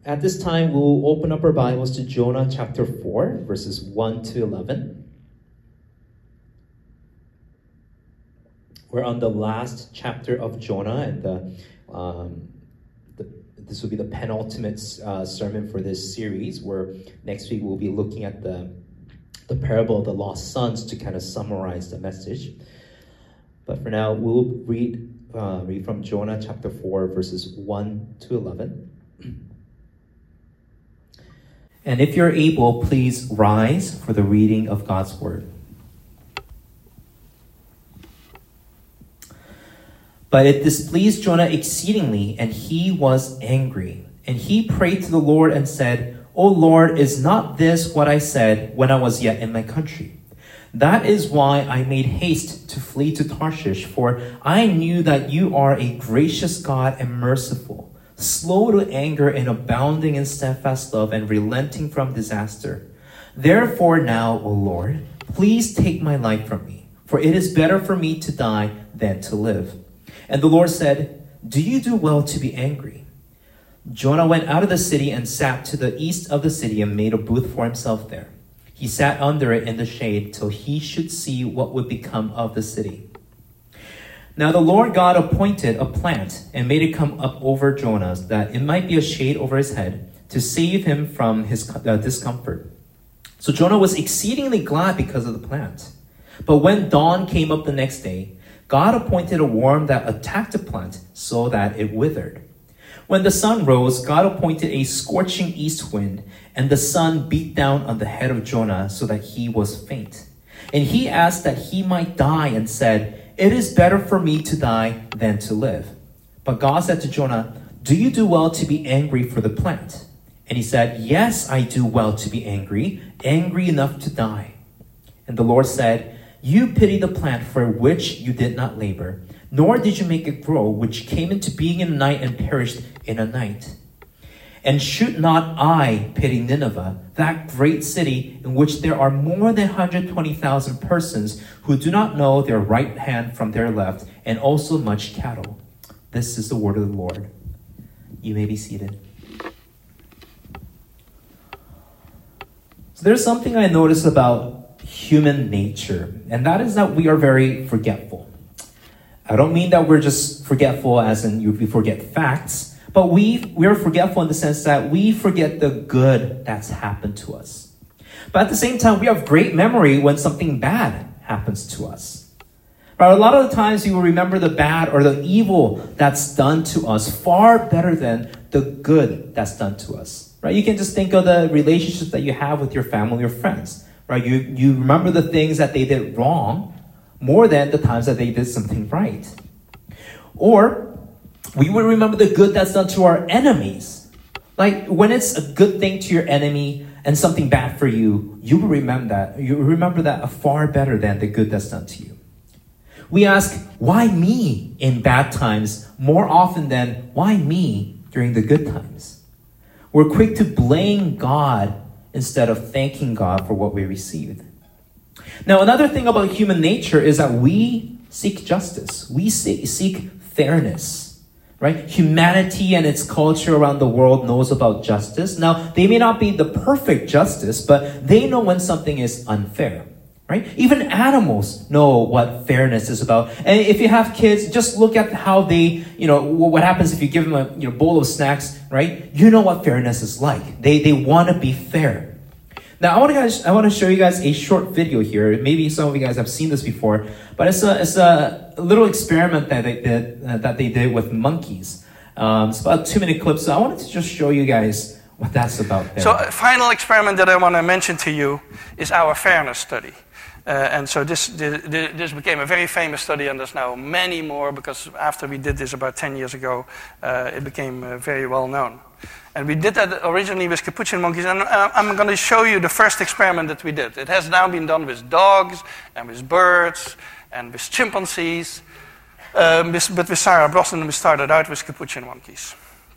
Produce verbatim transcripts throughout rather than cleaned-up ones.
At this time, we'll open up our Bibles to Jonah chapter four, verses one to eleven. We're on the last chapter of Jonah, and the, um, the, this will be the penultimate uh, sermon for this series, where next week we'll be looking at the, the parable of the lost sons to kind of summarize the message. But for now, we'll read, uh, read from Jonah chapter four, verses one to eleven. And if you're able, please rise for the reading of God's word. But it displeased Jonah exceedingly, and he was angry. And he prayed to the Lord and said, O Lord, is not this what I said when I was yet in my country? That is why I made haste to flee to Tarshish, for I knew that you are a gracious God and merciful, slow to anger and abounding in steadfast love and relenting from disaster. Therefore now, O Lord, please take my life from me, for it is better for me to die than to live. And the Lord said, Do you do well to be angry? Jonah went out of the city and sat to the east of the city and made a booth for himself there. He sat under it in the shade till he should see what would become of the city. Now the Lord God appointed a plant and made it come up over Jonah, that it might be a shade over his head, to save him from his uh, discomfort. So Jonah was exceedingly glad because of the plant. But when dawn came up the next day, God appointed a worm that attacked the plant so that it withered. When the sun rose, God appointed a scorching east wind, and the sun beat down on the head of Jonah so that he was faint. And he asked that he might die and said, It is better for me to die than to live. But God said to Jonah, Do you do well to be angry for the plant? And he said, Yes, I do well to be angry, angry enough to die. And the Lord said, You pity the plant for which you did not labor, nor did you make it grow, which came into being in a night and perished in a night. And should not I pity Nineveh, that great city in which there are more than one hundred twenty thousand persons who do not know their right hand from their left, and also much cattle? This is the word of the Lord. You may be seated. So there's something I notice about human nature, and that is that we are very forgetful. I don't mean that we're just forgetful as in we forget facts, but we, we are forgetful in the sense that we forget the good that's happened to us. But at the same time, we have great memory when something bad happens to us. Right? A lot of the times you will remember the bad or the evil that's done to us far better than the good that's done to us. Right? You can just think of the relationships that you have with your family or friends. Right? You, you remember the things that they did wrong more than the times that they did something right. Or we will remember the good that's done to our enemies. Like when it's a good thing to your enemy and something bad for you, you will remember that. You will remember that far better than the good that's done to you. We ask, why me in bad times more often than why me during the good times? We're quick to blame God instead of thanking God for what we received. Now, another thing about human nature is that we seek justice. We seek fairness, right? Humanity and its culture around the world knows about justice. Now, they may not be the perfect justice, but they know when something is unfair, right? Even animals know what fairness is about. And if you have kids, just look at how they, you know, what happens if you give them a you know, bowl of snacks, right? You know what fairness is like. They, they want to be fair. Now, I want to guys, I want to show you guys a short video here. Maybe some of you guys have seen this before, but it's a it's a little experiment that they did uh, that they did with monkeys. Um, it's about a two-minute clip, so I wanted to just show you guys what that's about. There. So, a final experiment that I want to mention to you is our fairness study. Uh, and so this, this this became a very famous study, and there's now many more because after we did this about ten years ago, uh, it became uh, very well known. And we did that originally with capuchin monkeys, and uh, I'm going to show you the first experiment that we did. It has now been done with dogs, and with birds, and with chimpanzees. Um, with, but with Sarah Brosnan, we started out with capuchin monkeys.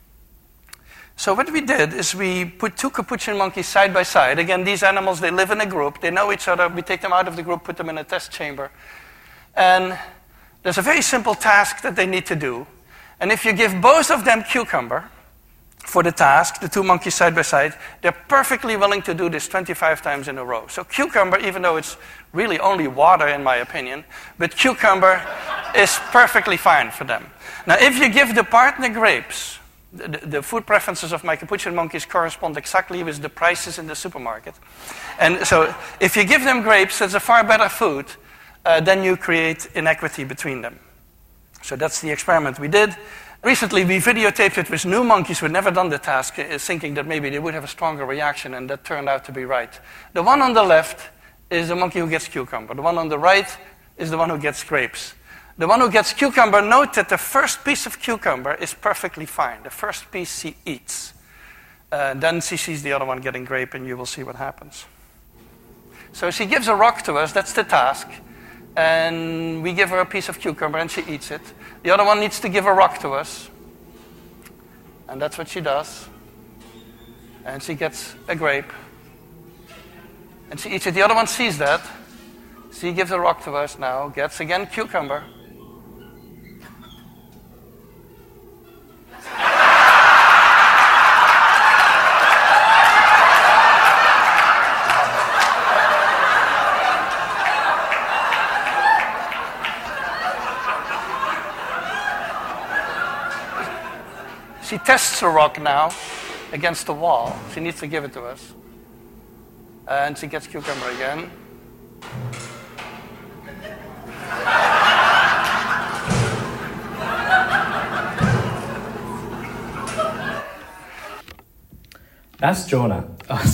So what we did is we put two capuchin monkeys side by side. Again, these animals, they live in a group. They know each other. We take them out of the group, put them in a test chamber. And there's a very simple task that they need to do. And if you give both of them cucumber, for the task, the two monkeys side by side, they're perfectly willing to do this twenty-five times in a row. So cucumber, even though it's really only water in my opinion, but cucumber is perfectly fine for them. Now if you give the partner grapes, the, the food preferences of my capuchin monkeys correspond exactly with the prices in the supermarket. And so if you give them grapes, it's a far better food, uh, then you create inequity between them. So that's the experiment we did. Recently, we videotaped it with new monkeys who had never done the task, uh, thinking that maybe they would have a stronger reaction, and that turned out to be right. The one on the left is the monkey who gets cucumber. The one on the right is the one who gets grapes. The one who gets cucumber, note that the first piece of cucumber is perfectly fine. The first piece she eats. Uh, then she sees the other one getting grape, and you will see what happens. So she gives a rock to us, that's the task. And we give her a piece of cucumber and she eats it. The other one needs to give a rock to us. And that's what she does. And she gets a grape. And she eats it. The other one sees that. She gives a rock to us now, gets again cucumber. She tests the rock now against the wall. She needs to give it to us. And she gets cucumber again. That's Jonah.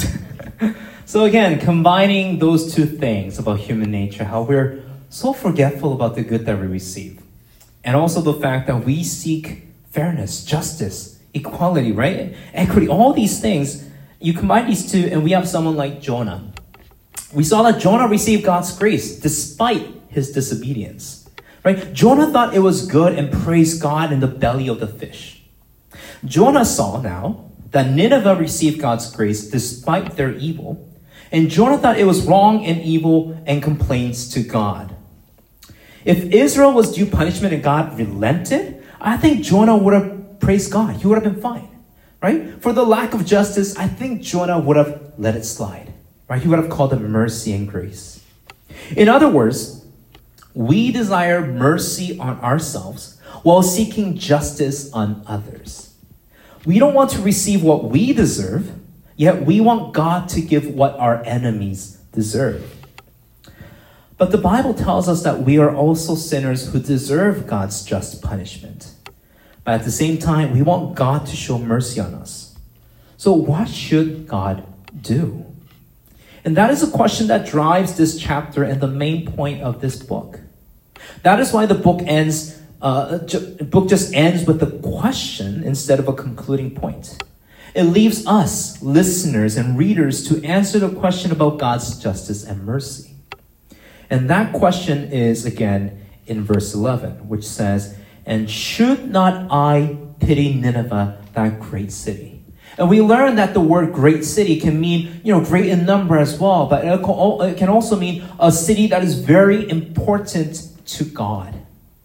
So again, combining those two things about human nature, how we're so forgetful about the good that we receive. And also the fact that we seek fairness, justice, equality, right? Equity, all these things, you combine these two and we have someone like Jonah. We saw that Jonah received God's grace despite his disobedience, right? Jonah thought it was good and praised God in the belly of the fish. Jonah saw now that Nineveh received God's grace despite their evil, and Jonah thought it was wrong and evil and complains to God. If Israel was due punishment and God relented, I think Jonah would have praised God. He would have been fine, right? For the lack of justice, I think Jonah would have let it slide, right? He would have called it mercy and grace. In other words, we desire mercy on ourselves while seeking justice on others. We don't want to receive what we deserve, yet we want God to give what our enemies deserve. But the Bible tells us that we are also sinners who deserve God's just punishment. But at the same time, we want God to show mercy on us. So what should God do? And that is a question that drives this chapter and the main point of this book. That is why the book ends. Uh, the book just ends with a question instead of a concluding point. It leaves us, listeners and readers, to answer the question about God's justice and mercy. And that question is, again, in verse eleven, which says, "And should not I pity Nineveh, that great city?" And we learn that the word great city can mean, you know, great in number as well, but it can also mean a city that is very important to God.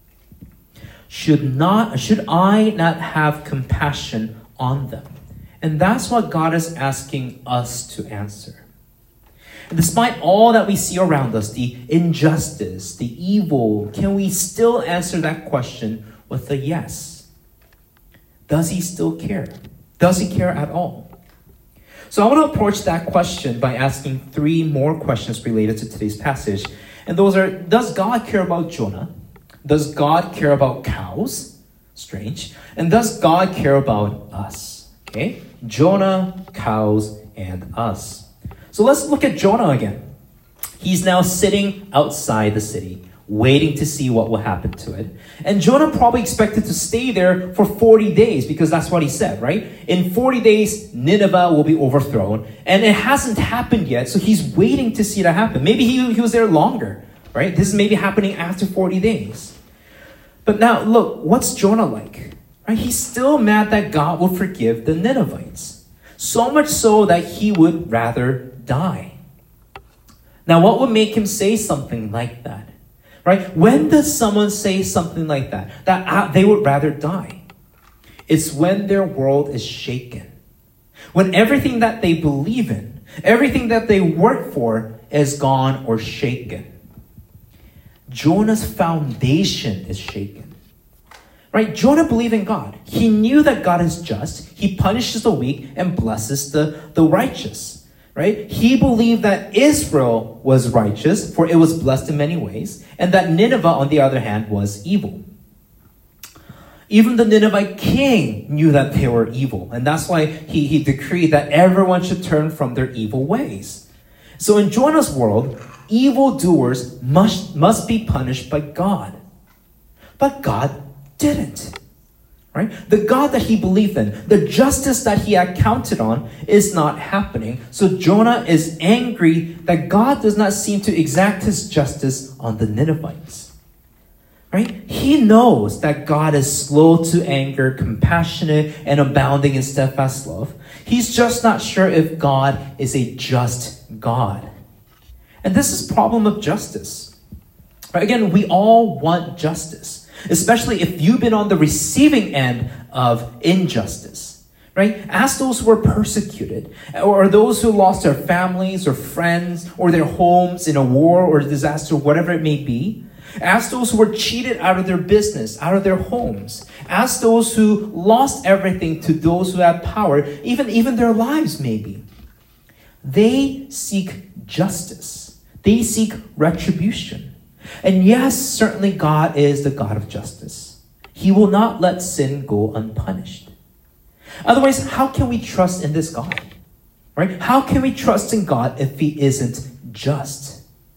Should not, should I not have compassion on them? And that's what God is asking us to answer. And despite all that we see around us, the injustice, the evil, can we still answer that question with a yes? Does he still care? Does he care at all? So I want to approach that question by asking three more questions related to today's passage. And those are, does God care about Jonah? Does God care about cows? Strange. And does God care about us? Okay? Jonah, cows, and us. So let's look at Jonah again. He's now sitting outside the city, waiting to see what will happen to it. And Jonah probably expected to stay there for forty days because that's what he said, right? In forty days, Nineveh will be overthrown. And it hasn't happened yet, so he's waiting to see that happen. Maybe he, he was there longer, right? This is maybe happening after forty days. But now, look, what's Jonah like? Right? He's still mad that God will forgive the Ninevites. So much so that he would rather die. Now, what would make him say something like that? Right? When does someone say something like that? That uh, they would rather die? It's when their world is shaken. When everything that they believe in, everything that they work for is gone or shaken. Jonah's foundation is shaken. Right? Jonah believed in God. He knew that God is just. He punishes the weak and blesses the, the righteous. Right? He believed that Israel was righteous, for it was blessed in many ways, and that Nineveh, on the other hand, was evil. Even the Ninevite king knew that they were evil, and that's why he, he decreed that everyone should turn from their evil ways. So in Jonah's world, evildoers must, must be punished by God. But God didn't. Right? The God that he believed in, the justice that he had counted on, is not happening. So Jonah is angry that God does not seem to exact his justice on the Ninevites. Right? He knows that God is slow to anger, compassionate, and abounding in steadfast love. He's just not sure if God is a just God. And this is the problem of justice. Right? Again, we all want justice, especially if you've been on the receiving end of injustice. Right? Ask those who were persecuted, or those who lost their families or friends or their homes in a war or disaster, whatever it may be. Ask those who were cheated out of their business, out of their homes. Ask those who lost everything to those who had power, even, even their lives maybe. They seek justice. They seek retribution. And yes, certainly God is the God of justice. He will not let sin go unpunished. Otherwise, how can we trust in this God? Right? How can we trust in God if he isn't just?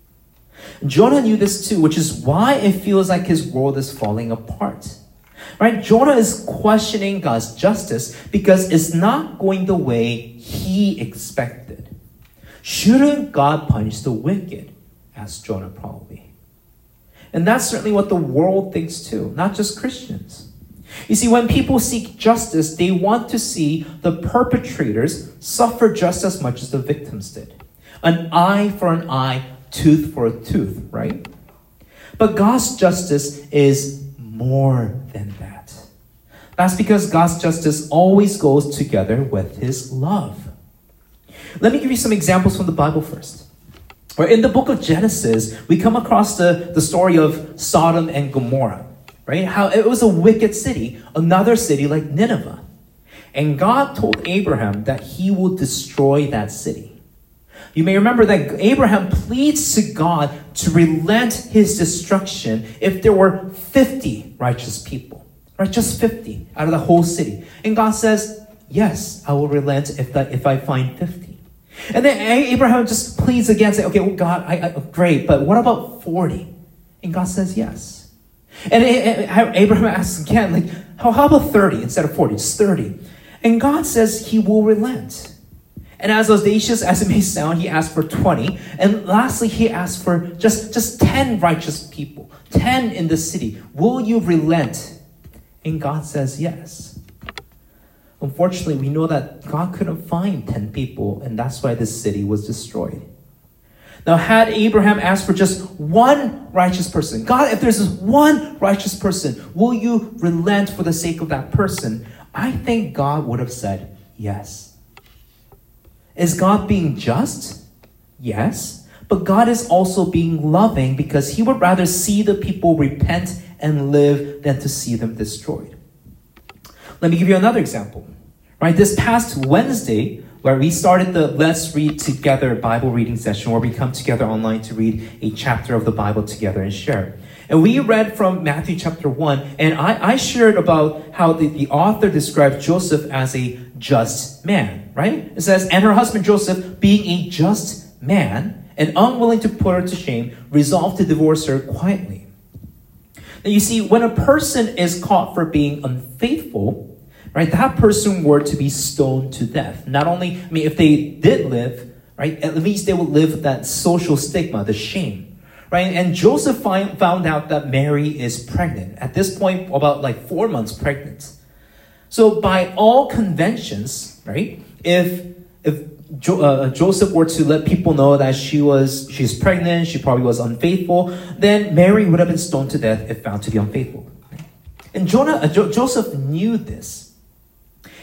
Jonah knew this too, which is why it feels like his world is falling apart. Right? Jonah is questioning God's justice because it's not going the way he expected. Shouldn't God punish the wicked? Asked Jonah probably. And that's certainly what the world thinks too, not just Christians. You see, when people seek justice, they want to see the perpetrators suffer just as much as the victims did. An eye for an eye, tooth for a tooth, right? But God's justice is more than that. That's because God's justice always goes together with his love. Let me give you some examples from the Bible first. In the book of Genesis, we come across the, the story of Sodom and Gomorrah, right? How it was a wicked city, another city like Nineveh. And God told Abraham that he will destroy that city. You may remember that Abraham pleads to God to relent his destruction if there were fifty righteous people, right? Just fifty out of the whole city. And God says, yes, I will relent if that if I find fifty. And then Abraham just pleads again, say, okay, well, God, I, I, great, but what about forty? And God says, yes. And Abraham asks again, like, how, how about thirty instead of forty? Just thirty. And God says he will relent. And as audacious as it may sound, he asked for twenty. And lastly, he asked for just, just ten righteous people, ten in the city. Will you relent? And God says yes. Unfortunately, we know that God couldn't find ten people, and that's why this city was destroyed. Now, had Abraham asked for just one righteous person, God, if there's this one righteous person, will you relent for the sake of that person? I think God would have said yes. Is God being just? Yes. But God is also being loving because he would rather see the people repent and live than to see them destroyed. Let me give you another example. Right, this past Wednesday, where we started the Let's Read Together Bible reading session, where we come together online to read a chapter of the Bible together and share. And we read from Matthew chapter one, and I, I shared about how the, the author described Joseph as a just man, right? It says, and her husband Joseph, being a just man and unwilling to put her to shame, resolved to divorce her quietly. Now you see, when a person is caught for being unfaithful, right, that person were to be stoned to death. Not only, I mean, if they did live, right, at least they would live with that social stigma, the shame. Right? And Joseph find, found out that Mary is pregnant. At this point, about like four months pregnant. So by all conventions, right? If if jo- uh, Joseph were to let people know that she was she's pregnant, she probably was unfaithful, then Mary would have been stoned to death if found to be unfaithful. And Jonah, uh, jo- Joseph knew this.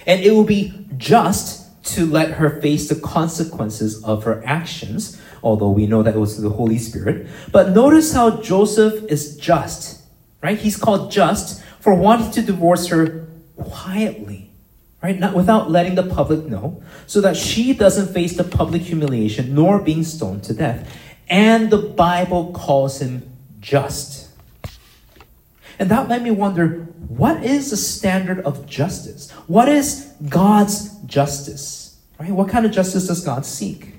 And it will be just to let her face the consequences of her actions, although we know that it was the Holy Spirit. But notice how Joseph is just, right? He's called just for wanting to divorce her quietly, right? Not without letting the public know, so that she doesn't face the public humiliation nor being stoned to death. And the Bible calls him just. And that made me wonder, what is the standard of justice? What is God's justice? Right? What kind of justice does God seek?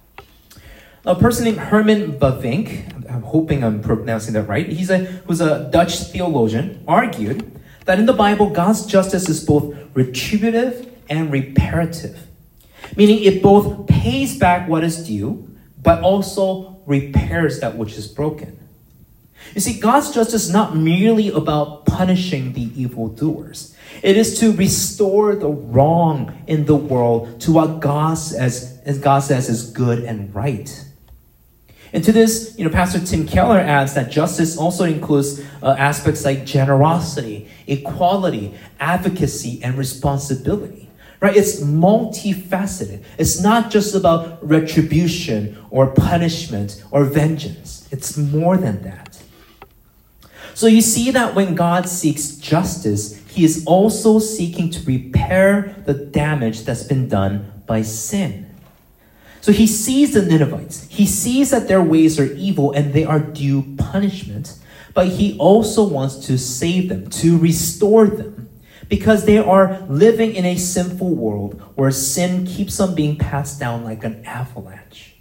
A person named Herman Bavinck, I'm hoping I'm pronouncing that right, he's a, who's a Dutch theologian, argued that in the Bible, God's justice is both retributive and reparative, meaning it both pays back what is due, but also repairs that which is broken. You see, God's justice is not merely about punishing the evildoers. It is to restore the wrong in the world to what God says, as God says is good and right. And to this, you know, Pastor Tim Keller adds that justice also includes uh, aspects like generosity, equality, advocacy, and responsibility. Right? It's multifaceted. It's not just about retribution or punishment or vengeance. It's more than that. So you see that when God seeks justice, he is also seeking to repair the damage that's been done by sin. So he sees the Ninevites. He sees that their ways are evil and they are due punishment. But he also wants to save them, to restore them, because they are living in a sinful world where sin keeps on being passed down like an avalanche.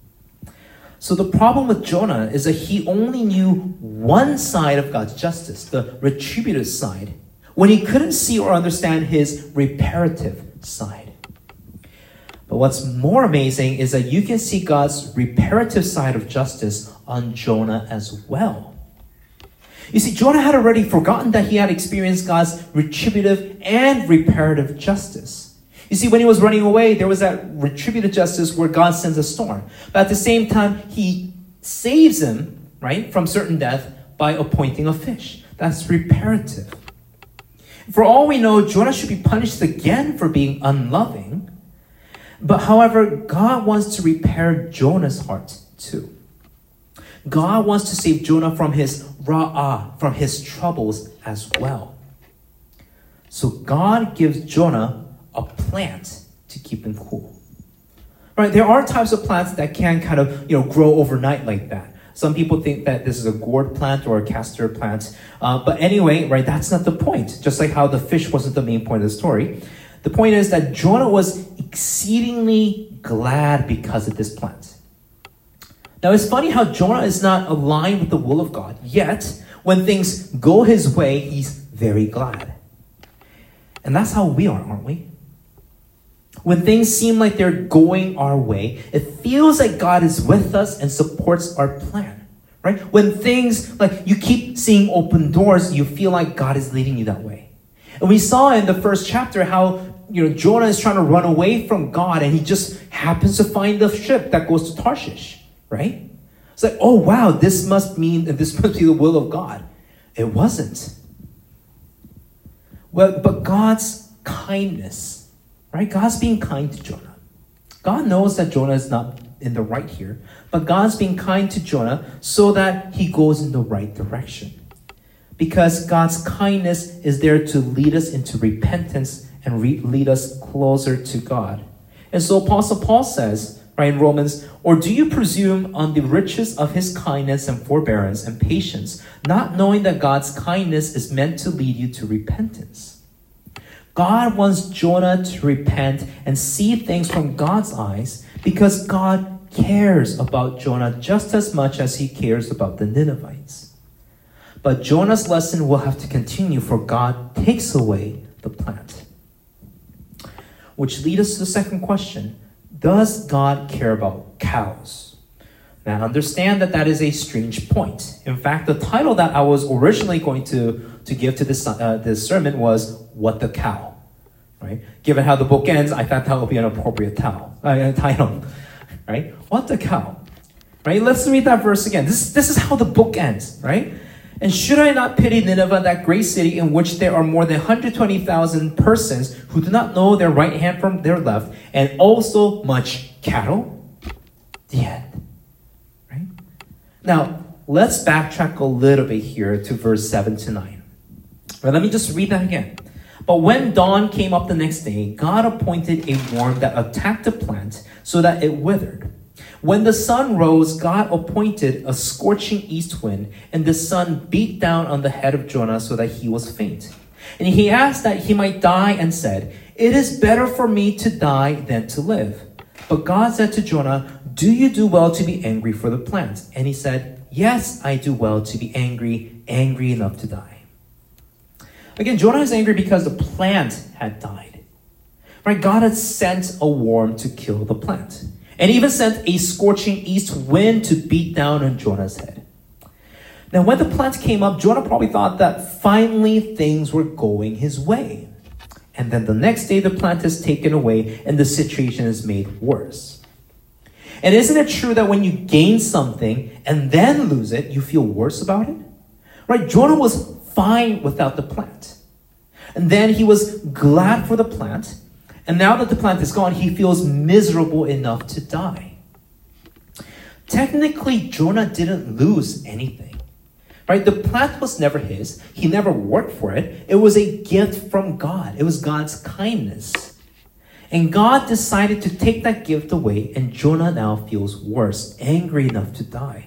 So the problem with Jonah is that he only knew one side of God's justice, the retributive side, when he couldn't see or understand his reparative side. But what's more amazing is that you can see God's reparative side of justice on Jonah as well. You see, Jonah had already forgotten that he had experienced God's retributive and reparative justice. You see, when he was running away, there was that retributive justice where God sends a storm. But at the same time, he saves him, right, from certain death by appointing a fish. That's reparative. For all we know, Jonah should be punished again for being unloving. But however, God wants to repair Jonah's heart too. God wants to save Jonah from his ra'ah, from his troubles as well. So God gives Jonah a plant to keep him cool. Right? There are types of plants that can kind of, you know, grow overnight like that. Some people think that this is a gourd plant or a castor plant. Uh, but anyway, right, that's not the point. Just like how the fish wasn't the main point of the story. The point is that Jonah was exceedingly glad because of this plant. Now, it's funny how Jonah is not aligned with the will of God, yet when things go his way, he's very glad. And that's how we are, aren't we? When things seem like they're going our way, it feels like God is with us and supports our plan, right? When things, like you keep seeing open doors, you feel like God is leading you that way. And we saw in the first chapter how, you know, Jonah is trying to run away from God and he just happens to find the ship that goes to Tarshish, right? It's like, oh wow, this must mean that this must be the will of God. It wasn't. Well, but God's kindness, right? God's being kind to Jonah. God knows that Jonah is not in the right here, but God's being kind to Jonah so that he goes in the right direction. Because God's kindness is there to lead us into repentance and re- lead us closer to God. And so Apostle Paul says, right, in Romans, or do you presume on the riches of his kindness and forbearance and patience, not knowing that God's kindness is meant to lead you to repentance? God wants Jonah to repent and see things from God's eyes because God cares about Jonah just as much as he cares about the Ninevites. But Jonah's lesson will have to continue, for God takes away the plant. Which leads us to the second question. Does God care about cows? Now understand that that is a strange point. In fact, the title that I was originally going to, to give to this, uh, this sermon was, What the Cow? Right? Given how the book ends, I thought that would be an appropriate title. Uh, title. Right? What the cow? Right? Let's read that verse again. This, this is how the book ends, right? And should I not pity Nineveh, that great city in which there are more than one hundred twenty thousand persons who do not know their right hand from their left, and also much cattle? The end. Right? Now, let's backtrack a little bit here to verse seven to nine. Right, let me just read that again. But when dawn came up the next day, God appointed a worm that attacked the plant so that it withered. When the sun rose, God appointed a scorching east wind, and the sun beat down on the head of Jonah so that he was faint. And he asked that he might die and said, "It is better for me to die than to live." But God said to Jonah, "Do you do well to be angry for the plant?" And he said, "Yes, I do well to be angry, angry enough to die." Again, Jonah is angry because the plant had died. Right? God had sent a worm to kill the plant, and even sent a scorching east wind to beat down on Jonah's head. Now, when the plant came up, Jonah probably thought that finally things were going his way. And then the next day, the plant is taken away and the situation is made worse. And isn't it true that when you gain something and then lose it, you feel worse about it? Right? Jonah was fine without the plant. And then he was glad for the plant. And now that the plant is gone, he feels miserable enough to die. Technically, Jonah didn't lose anything. Right? The plant was never his. He never worked for it. It was a gift from God. It was God's kindness. And God decided to take that gift away, and Jonah now feels worse, angry enough to die.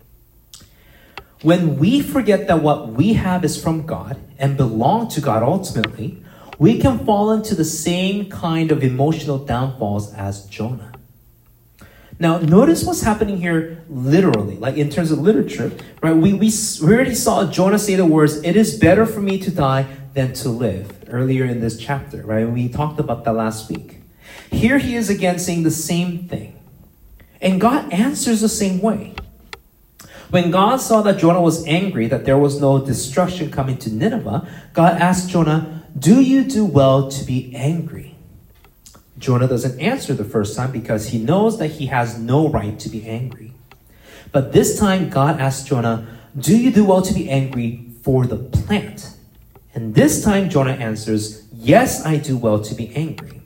When we forget that what we have is from God and belong to God ultimately, we can fall into the same kind of emotional downfalls as Jonah. Now, notice what's happening here literally, like in terms of literature, right? We, we, we already saw Jonah say the words, "It is better for me to die than to live," earlier in this chapter, right? We talked about that last week. Here he is again saying the same thing. And God answers the same way. When God saw that Jonah was angry, that there was no destruction coming to Nineveh, God asked Jonah, "Do you do well to be angry?" Jonah doesn't answer the first time because he knows that he has no right to be angry. But this time, God asked Jonah, "Do you do well to be angry for the plant?" And this time, Jonah answers, "Yes, I do well to be angry."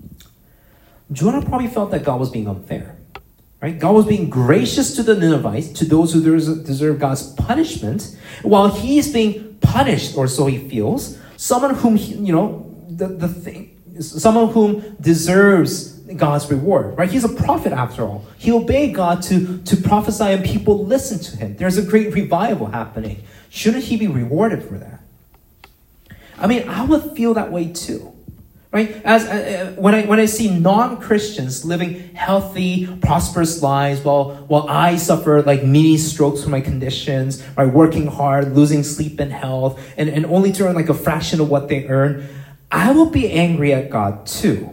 Jonah probably felt that God was being unfair. Right? God was being gracious to the Ninevites, to those who deserve God's punishment, while he's being punished, or so he feels. Someone whom, he, you know, the, the thing, someone whom deserves God's reward. Right? He's a prophet after all. He obeyed God to, to prophesy, and people listen to him. There's a great revival happening. Shouldn't he be rewarded for that? I mean, I would feel that way too. Right? As uh, when I when I see non-Christians living healthy, prosperous lives, while while I suffer like mini strokes from my conditions, right? Working hard, losing sleep and health, and, and only to earn like a fraction of what they earn, I will be angry at God too.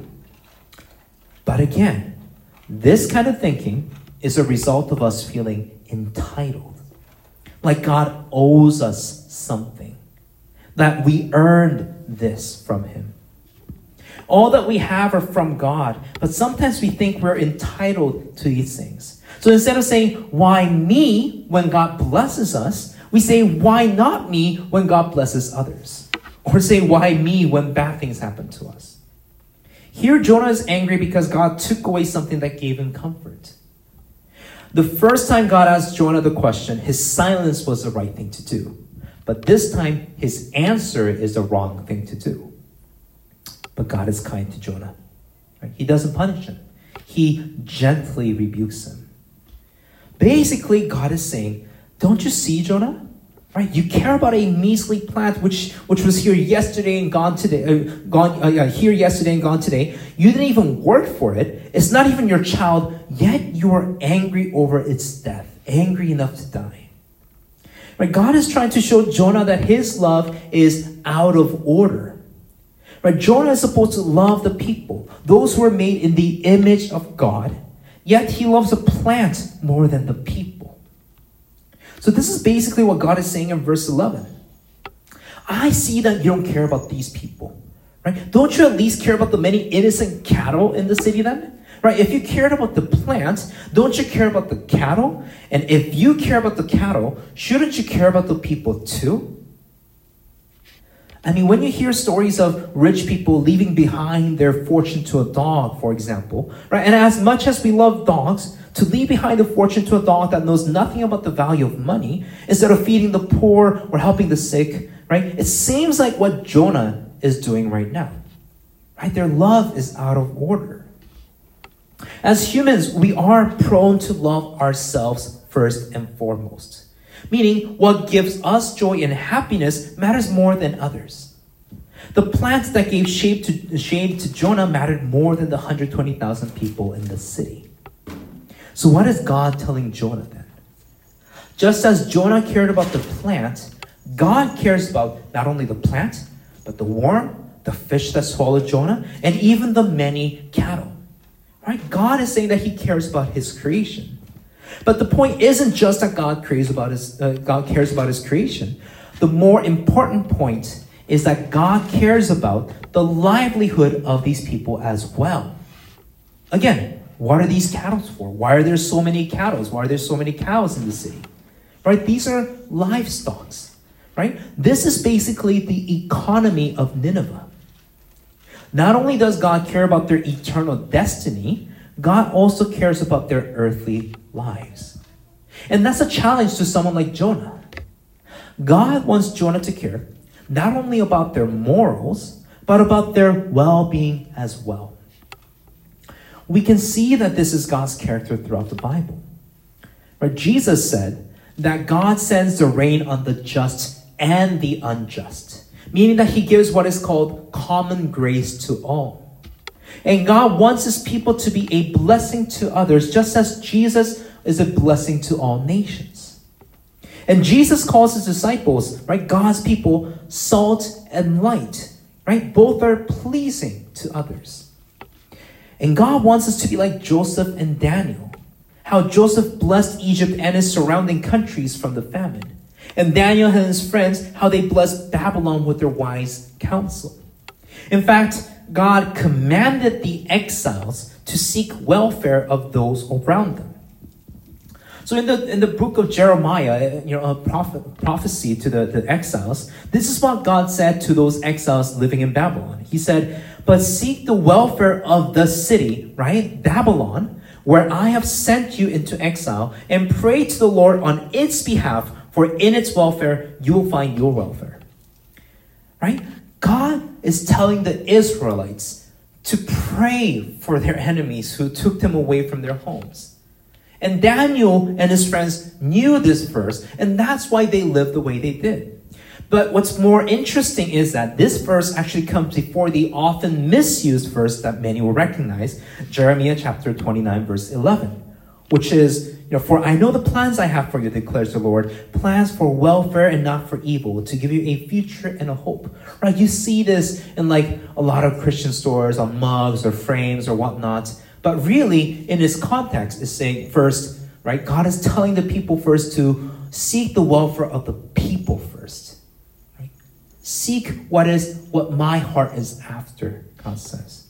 But again, this kind of thinking is a result of us feeling entitled, like God owes us something, that we earned this from him. All that we have are from God, but sometimes we think we're entitled to these things. So instead of saying, "Why me?" when God blesses us, we say, "Why not me?" when God blesses others. Or say, "Why me?" when bad things happen to us. Here, Jonah is angry because God took away something that gave him comfort. The first time God asked Jonah the question, his silence was the right thing to do. But this time, his answer is the wrong thing to do. But God is kind to Jonah. Right? He doesn't punish him. He gently rebukes him. Basically, God is saying, "Don't you see, Jonah? Right? You care about a measly plant which, which was here yesterday and gone today. Uh, gone uh, yeah, here yesterday and gone today. You didn't even work for it. It's not even your child. Yet you are angry over its death, angry enough to die." Right? God is trying to show Jonah that his love is out of order. Right? Jonah is supposed to love the people, those who are made in the image of God, yet he loves a plant more than the people. So this is basically what God is saying in verse eleven. I see that you don't care about these people. Right? Don't you at least care about the many innocent cattle in the city then? Right? If you cared about the plants, don't you care about the cattle? And if you care about the cattle, shouldn't you care about the people too? I mean, when you hear stories of rich people leaving behind their fortune to a dog, for example, right? And as much as we love dogs, to leave behind a fortune to a dog that knows nothing about the value of money, instead of feeding the poor or helping the sick, right? It seems like what Jonah is doing right now, right? Their love is out of order. As humans, we are prone to love ourselves first and foremost. Meaning, what gives us joy and happiness matters more than others. The plants that gave shade to, shade to Jonah mattered more than the one hundred twenty thousand people in the city. So what is God telling Jonah then? Just as Jonah cared about the plant, God cares about not only the plant, but the worm, the fish that swallowed Jonah, and even the many cattle. Right? God is saying that he cares about his creation. But the point isn't just that God cares about his uh, God cares about his creation. The more important point is that God cares about the livelihood of these people as well. Again, what are these cattle for? Why are there so many cattle? Why are there so many cows in the city? Right? These are livestock. Right? This is basically the economy of Nineveh. Not only does God care about their eternal destiny, God also cares about their earthly lives. And that's a challenge to someone like Jonah. God wants Jonah to care not only about their morals, but about their well-being as well. We can see that this is God's character throughout the Bible. Right? Jesus said that God sends the rain on the just and the unjust, meaning that he gives what is called common grace to all. And God wants his people to be a blessing to others, just as Jesus is a blessing to all nations. And Jesus calls his disciples, right, God's people, salt and light, right? Both are pleasing to others. And God wants us to be like Joseph and Daniel, how Joseph blessed Egypt and its surrounding countries from the famine. And Daniel and his friends, how they blessed Babylon with their wise counsel. In fact, God commanded the exiles to seek welfare of those around them. So in the in the book of Jeremiah, you know, a prophet, prophecy to the, the exiles, this is what God said to those exiles living in Babylon. He said, but seek the welfare of the city, right, Babylon, where I have sent you into exile, and pray to the Lord on its behalf, for in its welfare you will find your welfare. Right? God is telling the Israelites to pray for their enemies who took them away from their homes. And Daniel and his friends knew this verse, and that's why they lived the way they did. But what's more interesting is that this verse actually comes before the often misused verse that many will recognize, Jeremiah chapter twenty-nine, verse eleven, which is, you know, for I know the plans I have for you, declares the Lord, plans for welfare and not for evil, to give you a future and a hope. Right? You see this in like a lot of Christian stores on mugs or frames or whatnot. But really, in this context, is saying first, right? God is telling the people first to seek the welfare of the people first. Right? Seek what is what my heart is after, God says.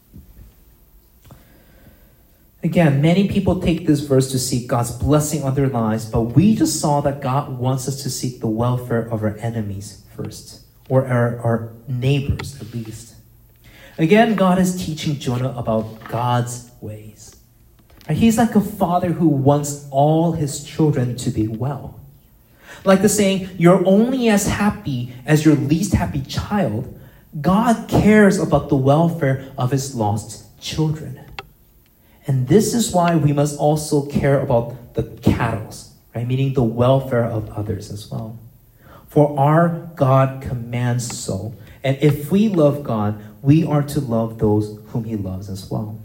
Again, many people take this verse to seek God's blessing on their lives, but we just saw that God wants us to seek the welfare of our enemies first, or our, our neighbors at least. Again, God is teaching Jonah about God's ways. He's like a father who wants all his children to be well. Like the saying, you're only as happy as your least happy child. God cares about the welfare of his lost children. And this is why we must also care about the cattle, right? Meaning the welfare of others as well. For our God commands so. And if we love God, we are to love those whom he loves as well.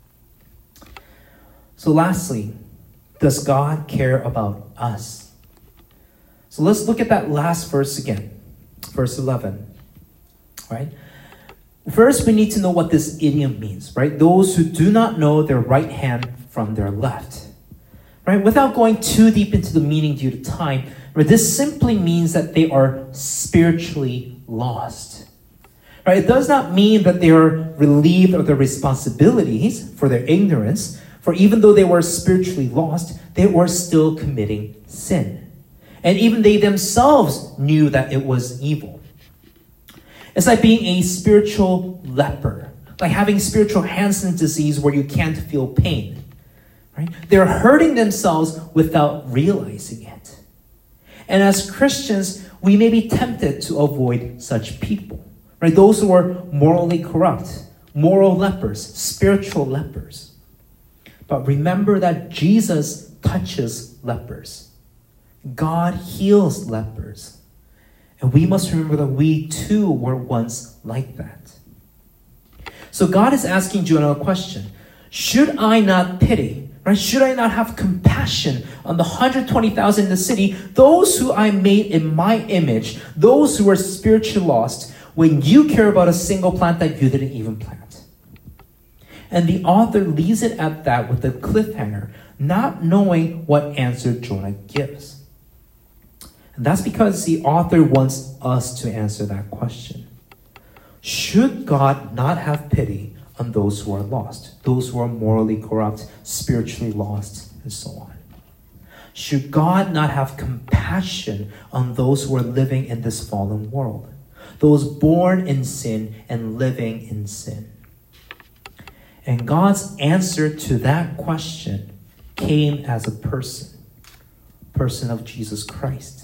So lastly, does God care about us? So let's look at that last verse again. Verse eleven, right? First, we need to know what this idiom means, right? Those who do not know their right hand from their left, right? Without going too deep into the meaning due to time, right? This simply means that they are spiritually lost. Right? It does not mean that they are relieved of their responsibilities for their ignorance, for even though they were spiritually lost, they were still committing sin. And even they themselves knew that it was evil. It's like being a spiritual leper, like having spiritual Hansen's disease where you can't feel pain. Right? They're hurting themselves without realizing it. And as Christians, we may be tempted to avoid such people. Right? Those who are morally corrupt, moral lepers, spiritual lepers. But remember that Jesus touches lepers. God heals lepers. And we must remember that we too were once like that. So God is asking Jonah a question. Should I not pity, right? Should I not have compassion on the one hundred twenty thousand in the city, those who I made in my image, those who are spiritually lost, when you care about a single plant that you didn't even plant? And the author leaves it at that with a cliffhanger, not knowing what answer Jonah gives. And that's because the author wants us to answer that question. Should God not have pity on those who are lost, those who are morally corrupt, spiritually lost, and so on? Should God not have compassion on those who are living in this fallen world, those born in sin and living in sin? And God's answer to that question came as a person, person of Jesus Christ.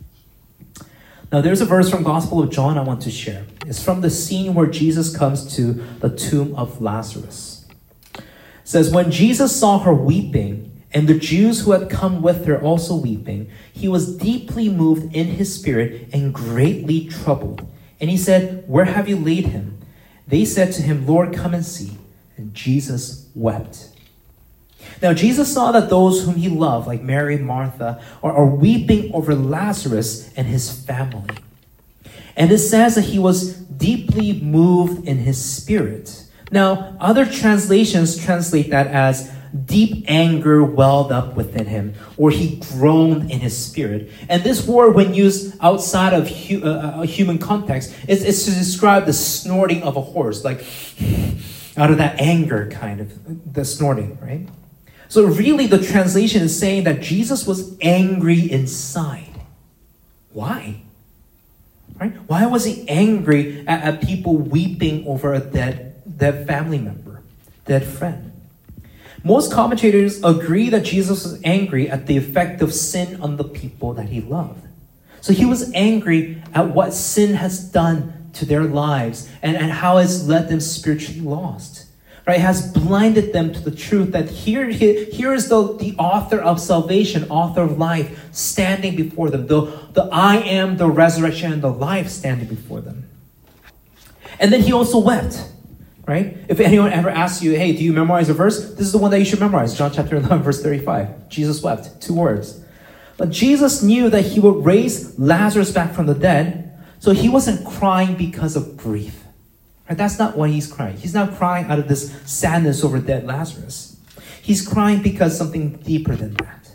Now, there's a verse from Gospel of John I want to share. It's from the scene where Jesus comes to the tomb of Lazarus. It says, when Jesus saw her weeping, and the Jews who had come with her also weeping, he was deeply moved in his spirit and greatly troubled. And he said, where have you laid him? They said to him, Lord, come and see. And Jesus wept. Now, Jesus saw that those whom he loved, like Mary and Martha, are, are weeping over Lazarus and his family. And it says that he was deeply moved in his spirit. Now, other translations translate that as deep anger welled up within him, or he groaned in his spirit. And this word, when used outside of hu- uh, a human context, is, is to describe the snorting of a horse, like out of that anger kind of, the snorting, right? So really the translation is saying that Jesus was angry inside. Why? Right? Why was he angry at, at people weeping over a dead, dead family member, dead friend? Most commentators agree that Jesus was angry at the effect of sin on the people that he loved. So he was angry at what sin has done to their lives and, and how it's led them spiritually lost. Right, has blinded them to the truth that here, here is the, the author of salvation, author of life, standing before them. The, the I am the resurrection and the life standing before them. And then he also wept. Right? If anyone ever asks you, hey, do you memorize a verse? This is the one that you should memorize. John chapter eleven, verse thirty-five. Jesus wept. Two words. But Jesus knew that he would raise Lazarus back from the dead, so he wasn't crying because of grief. Right? That's not why he's crying. He's not crying out of this sadness over dead Lazarus. He's crying because something deeper than that.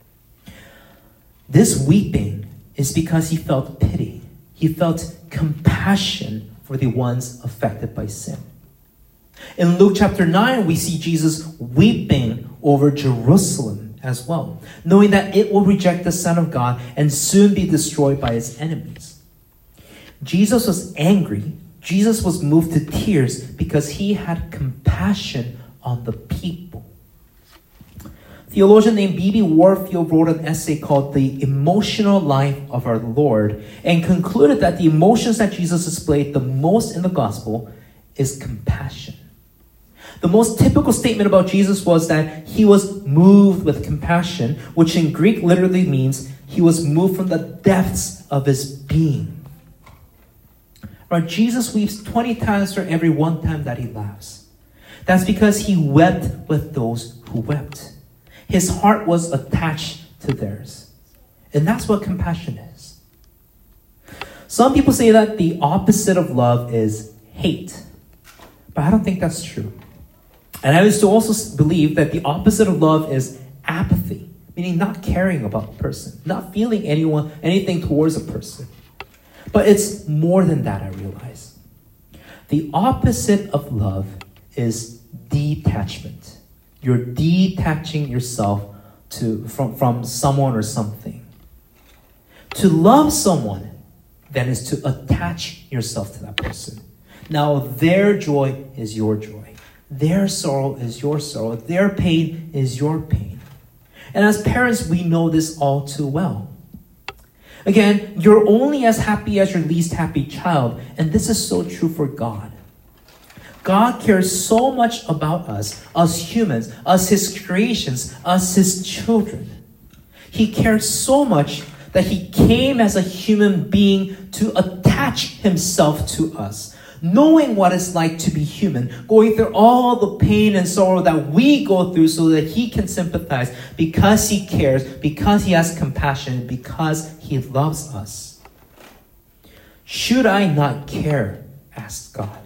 This weeping is because he felt pity. He felt compassion for the ones affected by sin. In Luke chapter nine, we see Jesus weeping over Jerusalem as well, knowing that it will reject the Son of God and soon be destroyed by its enemies. Jesus was angry. Jesus was moved to tears because he had compassion on the people. Theologian named B B Warfield wrote an essay called The Emotional Life of Our Lord and concluded that the emotions that Jesus displayed the most in the gospel is compassion. The most typical statement about Jesus was that he was moved with compassion, which in Greek literally means he was moved from the depths of his being. Right? Jesus weeps twenty times for every one time that he laughs. That's because he wept with those who wept. His heart was attached to theirs. And that's what compassion is. Some people say that the opposite of love is hate. But I don't think that's true. And I used to also believe that the opposite of love is apathy, meaning not caring about a person, not feeling anyone anything towards a person. But it's more than that, I realize. The opposite of love is detachment. You're detaching yourself to, from, from someone or something. To love someone, then, is to attach yourself to that person. Now, their joy is your joy. Their sorrow is your sorrow. Their pain is your pain. And as parents, we know this all too well. Again, you're only as happy as your least happy child, and this is so true for God. God cares so much about us, us humans, us His creations, us His children. He cares so much that He came as a human being to attach Himself to us, knowing what it's like to be human, going through all the pain and sorrow that we go through so that He can sympathize because He cares, because He has compassion, because He loves us. Should I not care? Asked God.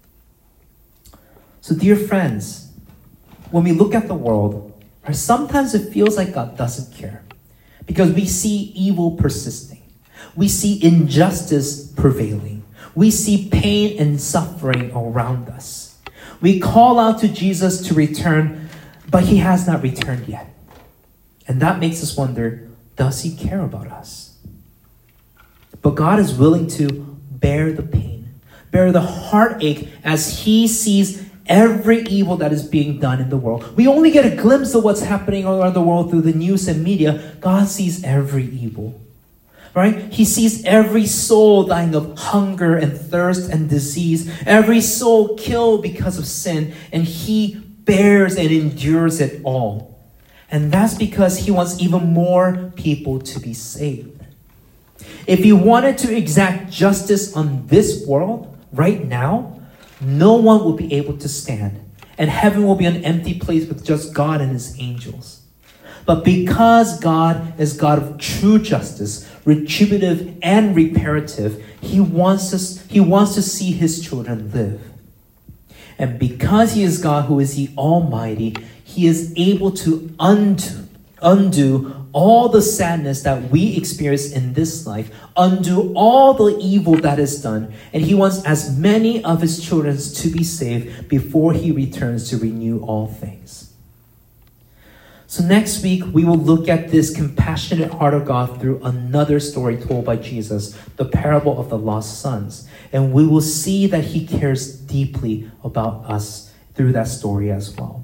So dear friends, when we look at the world, sometimes it feels like God doesn't care because we see evil persisting. We see injustice prevailing. We see pain and suffering around us. We call out to Jesus to return, but He has not returned yet. And that makes us wonder, does He care about us? But God is willing to bear the pain, bear the heartache as He sees every evil that is being done in the world. We only get a glimpse of what's happening around the world through the news and media. God sees every evil. Right? He sees every soul dying of hunger and thirst and disease, every soul killed because of sin, and He bears and endures it all. And that's because He wants even more people to be saved. If He wanted to exact justice on this world right now, no one will be able to stand, and heaven will be an empty place with just God and His angels. But because God is God of true justice, retributive and reparative, He wants us, He wants to see His children live. And because He is God who is the Almighty, He is able to undo, undo all the sadness that we experience in this life, undo all the evil that is done, and He wants as many of His children to be saved before He returns to renew all things. So next week, we will look at this compassionate heart of God through another story told by Jesus, the parable of the lost sons. And we will see that He cares deeply about us through that story as well.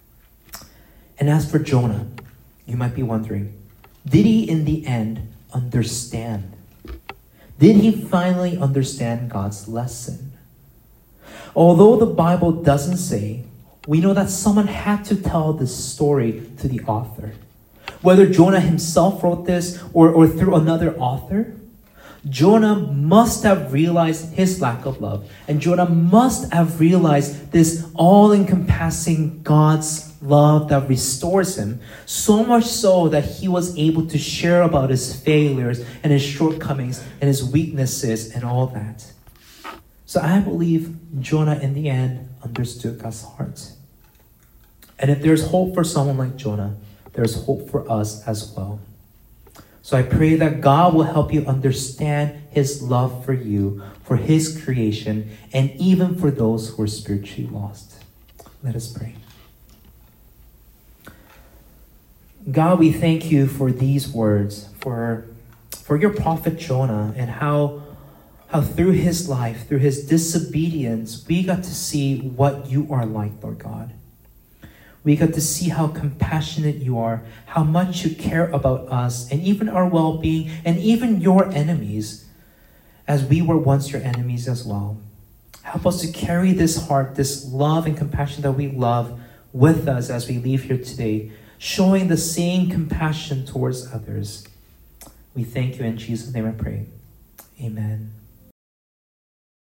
And as for Jonah, you might be wondering, did he in the end understand? Did he finally understand God's lesson? Although the Bible doesn't say, we know that someone had to tell this story to the author. Whether Jonah himself wrote this or, or through another author, Jonah must have realized his lack of love. And Jonah must have realized this all-encompassing God's love that restores him, so much so that he was able to share about his failures and his shortcomings and his weaknesses and all that. So I believe Jonah in the end understood God's heart. And if there's hope for someone like Jonah, there's hope for us as well. So I pray that God will help you understand His love for you, for His creation, and even for those who are spiritually lost. Let us pray. God, we thank You for these words, for, for Your prophet Jonah, and how, how through his life, through his disobedience, we got to see what You are like, Lord God. We got to see how compassionate You are, how much You care about us, and even our well-being, and even Your enemies, as we were once Your enemies as well. Help us to carry this heart, this love and compassion that we love with us as we leave here today, showing the same compassion towards others. We thank You in Jesus' name I pray. Amen.